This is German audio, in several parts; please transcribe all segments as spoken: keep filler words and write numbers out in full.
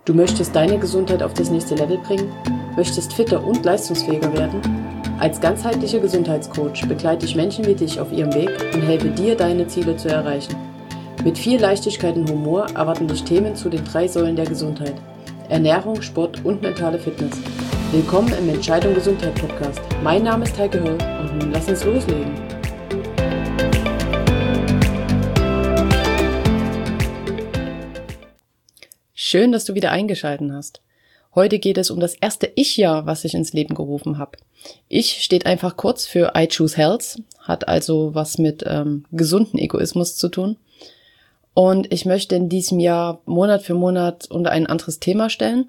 Du möchtest deine Gesundheit auf das nächste Level bringen? Möchtest fitter und leistungsfähiger werden? Als ganzheitlicher Gesundheitscoach begleite ich Menschen wie dich auf ihrem Weg und helfe dir, deine Ziele zu erreichen. Mit viel Leichtigkeit und Humor erwarten dich Themen zu den drei Säulen der Gesundheit: Ernährung, Sport und mentale Fitness. Willkommen im Entscheidung Gesundheit Podcast. Mein Name ist Heike Höll und nun lass uns loslegen. Schön, dass du wieder eingeschaltet hast. Heute geht es um das erste Ich-Jahr, was ich ins Leben gerufen habe. Ich steht einfach kurz für I Choose Health, hat also was mit ähm, gesunden Egoismus zu tun. Und ich möchte in diesem Jahr Monat für Monat unter ein anderes Thema stellen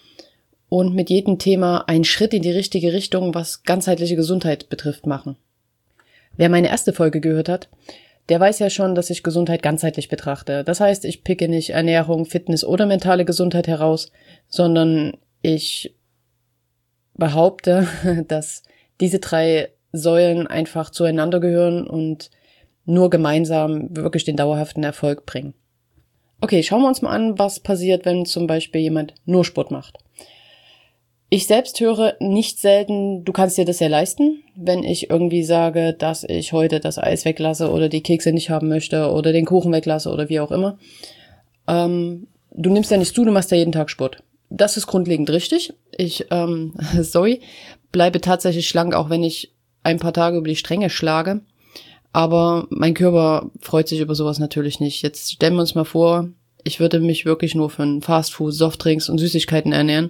und mit jedem Thema einen Schritt in die richtige Richtung, was ganzheitliche Gesundheit betrifft, machen. Wer meine erste Folge gehört hat, der weiß ja schon, dass ich Gesundheit ganzheitlich betrachte. Das heißt, ich picke nicht Ernährung, Fitness oder mentale Gesundheit heraus, sondern ich behaupte, dass diese drei Säulen einfach zueinander gehören und nur gemeinsam wirklich den dauerhaften Erfolg bringen. Okay, schauen wir uns mal an, was passiert, wenn zum Beispiel jemand nur Sport macht. Ich selbst höre nicht selten, du kannst dir das ja leisten, wenn ich irgendwie sage, dass ich heute das Eis weglasse oder die Kekse nicht haben möchte oder den Kuchen weglasse oder wie auch immer. Ähm, du nimmst ja nicht zu, du machst ja jeden Tag Sport. Das ist grundlegend richtig. Ich, ähm, sorry, bleibe tatsächlich schlank, auch wenn ich ein paar Tage über die Stränge schlage. Aber mein Körper freut sich über sowas natürlich nicht. Jetzt stellen wir uns mal vor, ich würde mich wirklich nur von Fastfood, Softdrinks und Süßigkeiten ernähren.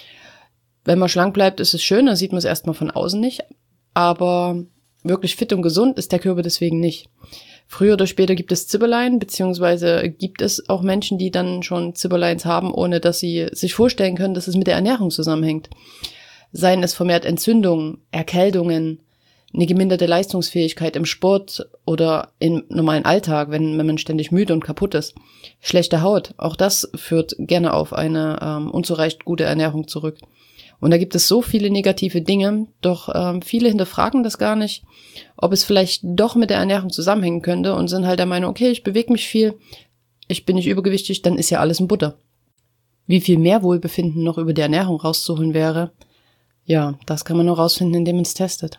Wenn man schlank bleibt, ist es schön, dann sieht man es erstmal von außen nicht. Aber wirklich fit und gesund ist der Körper deswegen nicht. Früher oder später gibt es Zipperlein, beziehungsweise gibt es auch Menschen, die dann schon Zipperleins haben, ohne dass sie sich vorstellen können, dass es mit der Ernährung zusammenhängt. Seien es vermehrt Entzündungen, Erkältungen, eine geminderte Leistungsfähigkeit im Sport oder im normalen Alltag, wenn, wenn man ständig müde und kaputt ist. Schlechte Haut, auch das führt gerne auf eine ähm, unzureichend gute Ernährung zurück. Und da gibt es so viele negative Dinge, doch ähm, viele hinterfragen das gar nicht, ob es vielleicht doch mit der Ernährung zusammenhängen könnte und sind halt der Meinung, okay, ich bewege mich viel, ich bin nicht übergewichtig, dann ist ja alles in Butter. Wie viel mehr Wohlbefinden noch über die Ernährung rauszuholen wäre, ja, das kann man nur rausfinden, indem man es testet.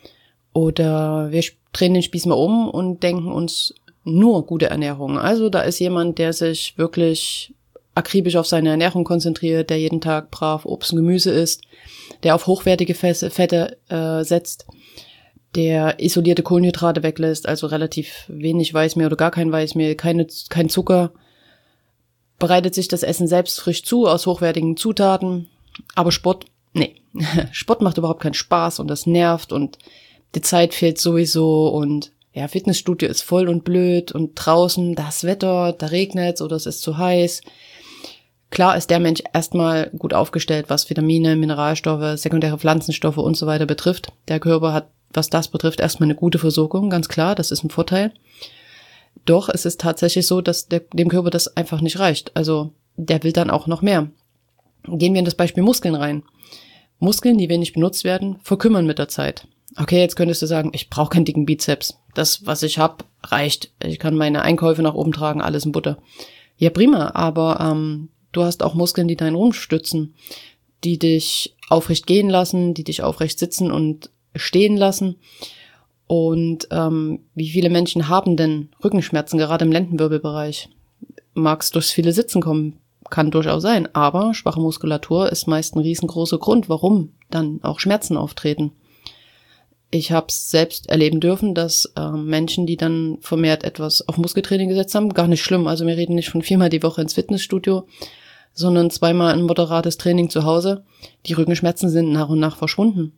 Oder wir drehen den Spieß mal um und denken uns nur gute Ernährung. Also da ist jemand, der sich wirklich akribisch auf seine Ernährung konzentriert, der jeden Tag brav Obst und Gemüse isst, der auf hochwertige Fette äh, setzt, der isolierte Kohlenhydrate weglässt, also relativ wenig Weißmehl oder gar kein Weißmehl, keine, kein Zucker, bereitet sich das Essen selbst frisch zu aus hochwertigen Zutaten, aber Sport, nee, Sport macht überhaupt keinen Spaß und das nervt und die Zeit fehlt sowieso und ja, Fitnessstudio ist voll und blöd und draußen das Wetter, da regnet's oder es ist zu heiß. Klar ist der Mensch erstmal gut aufgestellt, was Vitamine, Mineralstoffe, sekundäre Pflanzenstoffe und so weiter betrifft. Der Körper hat, was das betrifft, erstmal eine gute Versorgung, ganz klar, das ist ein Vorteil. Doch es ist tatsächlich so, dass der, dem Körper das einfach nicht reicht. Also der will dann auch noch mehr. Gehen wir in das Beispiel Muskeln rein. Muskeln, die wenig benutzt werden, verkümmern mit der Zeit. Okay, jetzt könntest du sagen, ich brauche keinen dicken Bizeps. Das, was ich habe, reicht. Ich kann meine Einkäufe nach oben tragen, alles in Butter. Ja, prima, aber ähm, du hast auch Muskeln, die deinen Rumpf stützen, die dich aufrecht gehen lassen, die dich aufrecht sitzen und stehen lassen. Und ähm, wie viele Menschen haben denn Rückenschmerzen, gerade im Lendenwirbelbereich? Mag es durchs viele Sitzen kommen, kann durchaus sein, aber schwache Muskulatur ist meist ein riesengroßer Grund, warum dann auch Schmerzen auftreten. Ich habe es selbst erleben dürfen, dass äh, Menschen, die dann vermehrt etwas auf Muskeltraining gesetzt haben, gar nicht schlimm. Also wir reden nicht von viermal die Woche ins Fitnessstudio, sondern zweimal ein moderates Training zu Hause. Die Rückenschmerzen sind nach und nach verschwunden.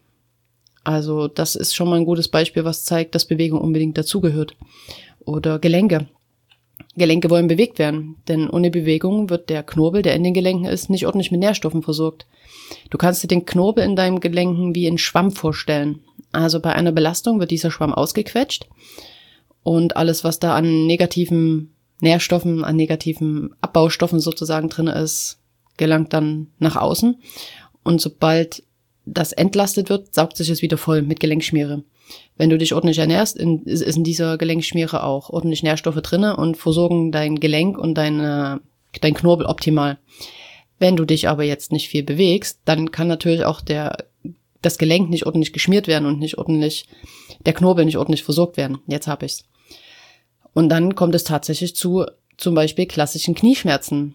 Also das ist schon mal ein gutes Beispiel, was zeigt, dass Bewegung unbedingt dazugehört. Oder Gelenke. Gelenke wollen bewegt werden, denn ohne Bewegung wird der Knorpel, der in den Gelenken ist, nicht ordentlich mit Nährstoffen versorgt. Du kannst dir den Knorpel in deinem Gelenken wie einen Schwamm vorstellen. Also bei einer Belastung wird dieser Schwamm ausgequetscht und alles, was da an negativen Nährstoffen, an negativen Abbaustoffen sozusagen drin ist, gelangt dann nach außen. Und sobald das entlastet wird, saugt sich es wieder voll mit Gelenkschmiere. Wenn du dich ordentlich ernährst, in, ist in dieser Gelenkschmiere auch ordentlich Nährstoffe drinne und versorgen dein Gelenk und deine, dein Knorpel optimal. Wenn du dich aber jetzt nicht viel bewegst, dann kann natürlich auch der das Gelenk nicht ordentlich geschmiert werden und nicht ordentlich, der Knorpel nicht ordentlich versorgt werden. Jetzt habe ich's. Und dann kommt es tatsächlich zu zum Beispiel klassischen Knieschmerzen.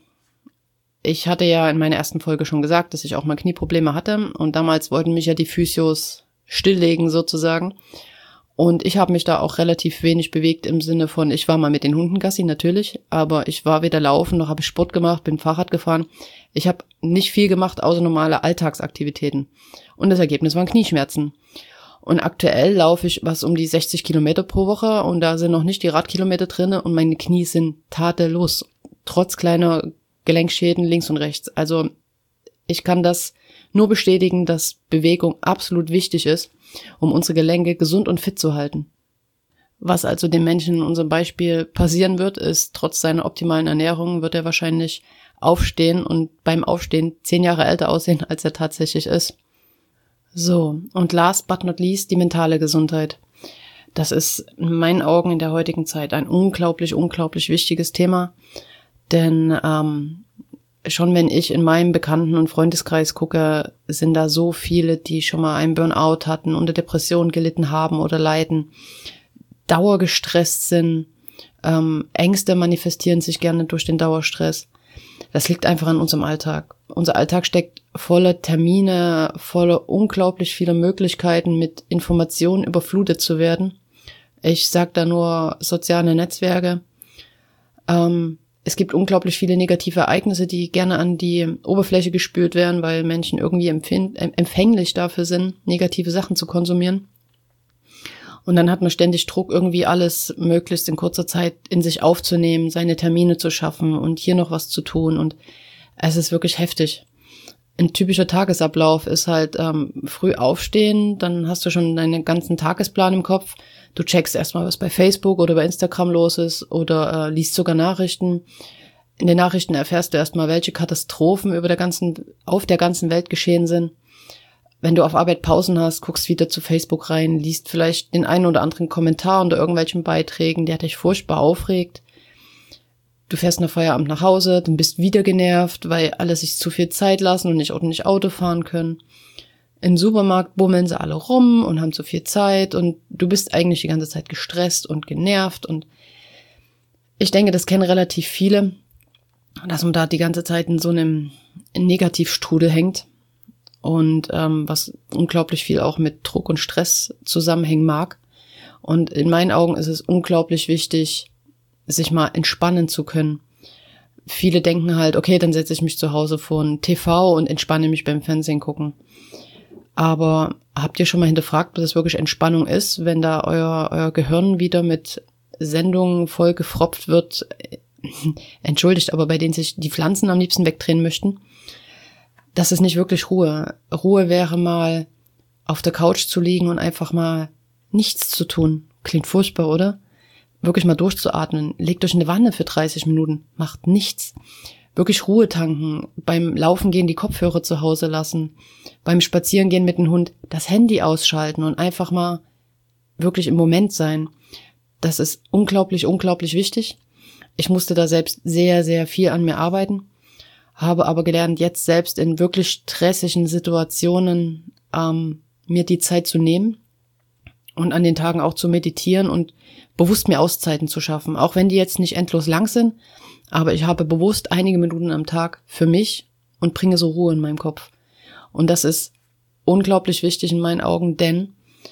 Ich hatte ja in meiner ersten Folge schon gesagt, dass ich auch mal Knieprobleme hatte und damals wollten mich ja die Physios stilllegen sozusagen. Und ich habe mich da auch relativ wenig bewegt im Sinne von, ich war mal mit den Hunden Gassi, natürlich, aber ich war weder laufen, noch habe ich Sport gemacht, bin Fahrrad gefahren. Ich habe nicht viel gemacht, außer normale Alltagsaktivitäten. Und das Ergebnis waren Knieschmerzen. Und aktuell laufe ich was um die sechzig Kilometer pro Woche und da sind noch nicht die Radkilometer drinne und meine Knie sind tadellos, trotz kleiner Gelenkschäden links und rechts. Also ich kann das nur bestätigen, dass Bewegung absolut wichtig ist, um unsere Gelenke gesund und fit zu halten. Was also dem Menschen in unserem Beispiel passieren wird, ist, trotz seiner optimalen Ernährung wird er wahrscheinlich aufstehen und beim Aufstehen zehn Jahre älter aussehen, als er tatsächlich ist. So, und last but not least die mentale Gesundheit. Das ist in meinen Augen in der heutigen Zeit ein unglaublich, unglaublich wichtiges Thema, denn ähm, schon wenn ich in meinem Bekannten- und Freundeskreis gucke, sind da so viele, die schon mal einen Burnout hatten, unter Depressionen gelitten haben oder leiden, dauergestresst sind, ähm, Ängste manifestieren sich gerne durch den Dauerstress. Das liegt einfach an unserem Alltag. Unser Alltag steckt voller Termine, voller unglaublich vieler Möglichkeiten, mit Informationen überflutet zu werden. Ich sag da nur soziale Netzwerke. Ähm, Es gibt unglaublich viele negative Ereignisse, die gerne an die Oberfläche gespült werden, weil Menschen irgendwie empfind- empfänglich dafür sind, negative Sachen zu konsumieren. Und dann hat man ständig Druck, irgendwie alles möglichst in kurzer Zeit in sich aufzunehmen, seine Termine zu schaffen und hier noch was zu tun. Und es ist wirklich heftig. Ein typischer Tagesablauf ist halt ähm, früh aufstehen, dann hast du schon deinen ganzen Tagesplan im Kopf. Du checkst erstmal, was bei Facebook oder bei Instagram los ist oder äh, liest sogar Nachrichten. In den Nachrichten erfährst du erstmal, welche Katastrophen über der ganzen, auf der ganzen Welt geschehen sind. Wenn du auf Arbeit Pausen hast, guckst wieder zu Facebook rein, liest vielleicht den einen oder anderen Kommentar unter irgendwelchen Beiträgen, der dich furchtbar aufregt. Du fährst nach Feierabend nach Hause, dann bist wieder genervt, weil alle sich zu viel Zeit lassen und nicht ordentlich Auto fahren können. Im Supermarkt bummeln sie alle rum und haben zu viel Zeit und du bist eigentlich die ganze Zeit gestresst und genervt und ich denke, das kennen relativ viele, dass man da die ganze Zeit in so einem Negativstrudel hängt und ähm, was unglaublich viel auch mit Druck und Stress zusammenhängen mag. Und in meinen Augen ist es unglaublich wichtig, sich mal entspannen zu können. Viele denken halt, okay, dann setze ich mich zu Hause vor ein T V und entspanne mich beim Fernsehen gucken. Aber habt ihr schon mal hinterfragt, was das wirklich Entspannung ist, wenn da euer, euer Gehirn wieder mit Sendungen voll gefropft wird, entschuldigt, aber bei denen sich die Pflanzen am liebsten wegdrehen möchten? Das ist nicht wirklich Ruhe. Ruhe wäre mal auf der Couch zu liegen und einfach mal nichts zu tun. Klingt furchtbar, oder? Wirklich mal durchzuatmen. Legt euch in eine Wanne für dreißig Minuten. Macht nichts. Wirklich Ruhe tanken. Beim Laufen gehen die Kopfhörer zu Hause lassen. Beim Spazierengehen mit dem Hund das Handy ausschalten und einfach mal wirklich im Moment sein. Das ist unglaublich, unglaublich wichtig. Ich musste da selbst sehr, sehr viel an mir arbeiten. Habe aber gelernt, jetzt selbst in wirklich stressigen Situationen ähm, mir die Zeit zu nehmen und an den Tagen auch zu meditieren und bewusst mir Auszeiten zu schaffen. Auch wenn die jetzt nicht endlos lang sind, aber ich habe bewusst einige Minuten am Tag für mich und bringe so Ruhe in meinem Kopf. Und das ist unglaublich wichtig in meinen Augen, denn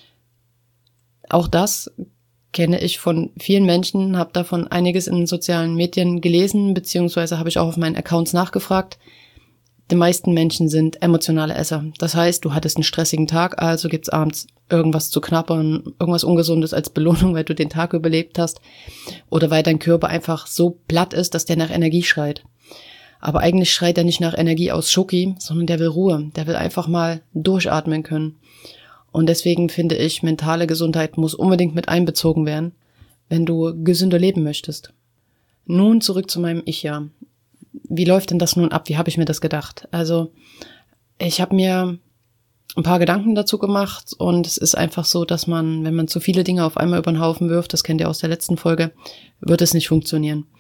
auch das kenne ich von vielen Menschen, habe davon einiges in den sozialen Medien gelesen, beziehungsweise habe ich auch auf meinen Accounts nachgefragt. Die meisten Menschen sind emotionale Esser. Das heißt, du hattest einen stressigen Tag, also gibt's abends irgendwas zu knabbern, irgendwas Ungesundes als Belohnung, weil du den Tag überlebt hast oder weil dein Körper einfach so platt ist, dass der nach Energie schreit. Aber eigentlich schreit er nicht nach Energie aus Schoki, sondern der will Ruhe. Der will einfach mal durchatmen können. Und deswegen finde ich, mentale Gesundheit muss unbedingt mit einbezogen werden, wenn du gesünder leben möchtest. Nun zurück zu meinem Ich-Jahr. Wie läuft denn das nun ab? Wie habe ich mir das gedacht? Also ich habe mir ein paar Gedanken dazu gemacht und es ist einfach so, dass man, wenn man zu viele Dinge auf einmal über den Haufen wirft, das kennt ihr aus der letzten Folge, wird es nicht funktionieren.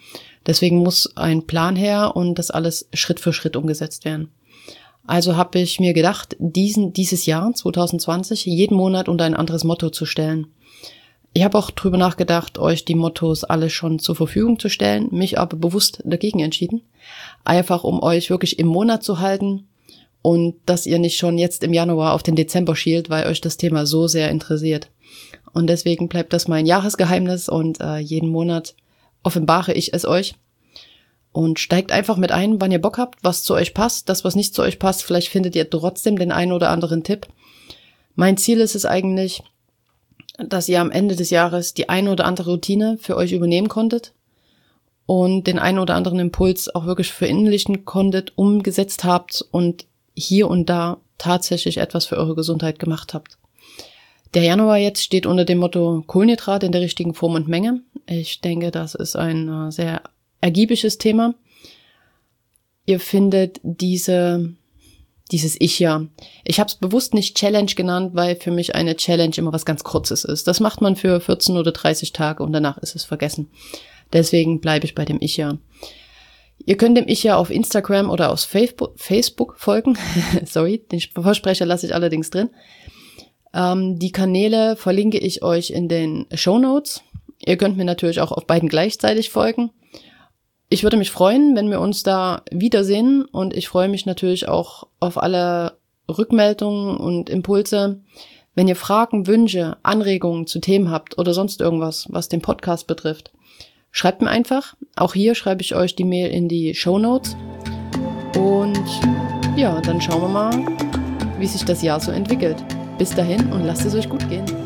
Deswegen muss ein Plan her und das alles Schritt für Schritt umgesetzt werden. Also habe ich mir gedacht, diesen dieses Jahr zwanzig zwanzig jeden Monat unter ein anderes Motto zu stellen. Ich habe auch drüber nachgedacht, euch die Mottos alle schon zur Verfügung zu stellen, mich aber bewusst dagegen entschieden. Einfach um euch wirklich im Monat zu halten und dass ihr nicht schon jetzt im Januar auf den Dezember schielt, weil euch das Thema so sehr interessiert. Und deswegen bleibt das mein Jahresgeheimnis und äh, jeden Monat offenbare ich es euch. Und steigt einfach mit ein, wann ihr Bock habt, was zu euch passt. Das, was nicht zu euch passt, vielleicht findet ihr trotzdem den einen oder anderen Tipp. Mein Ziel ist es eigentlich, dass ihr am Ende des Jahres die eine oder andere Routine für euch übernehmen konntet und den einen oder anderen Impuls auch wirklich verinnerlichen konntet, umgesetzt habt und hier und da tatsächlich etwas für eure Gesundheit gemacht habt. Der Januar jetzt steht unter dem Motto Kohlenhydrate in der richtigen Form und Menge. Ich denke, das ist ein sehr ergiebiges Thema. Ihr findet diese, dieses Ich-Jahr. Ich habe es bewusst nicht Challenge genannt, weil für mich eine Challenge immer was ganz Kurzes ist. Das macht man für vierzehn oder dreißig Tage und danach ist es vergessen. Deswegen bleibe ich bei dem Ich-Jahr. Ihr könnt dem Ich-Jahr auf Instagram oder auf Facebook folgen. Sorry, den Versprecher lasse ich allerdings drin. Ähm, die Kanäle verlinke ich euch in den Shownotes. Ihr könnt mir natürlich auch auf beiden gleichzeitig folgen. Ich würde mich freuen, wenn wir uns da wiedersehen und ich freue mich natürlich auch auf alle Rückmeldungen und Impulse. Wenn ihr Fragen, Wünsche, Anregungen zu Themen habt oder sonst irgendwas, was den Podcast betrifft, schreibt mir einfach. Auch hier schreibe ich euch die Mail in die Shownotes. Und ja, dann schauen wir mal, wie sich das Jahr so entwickelt. Bis dahin und lasst es euch gut gehen.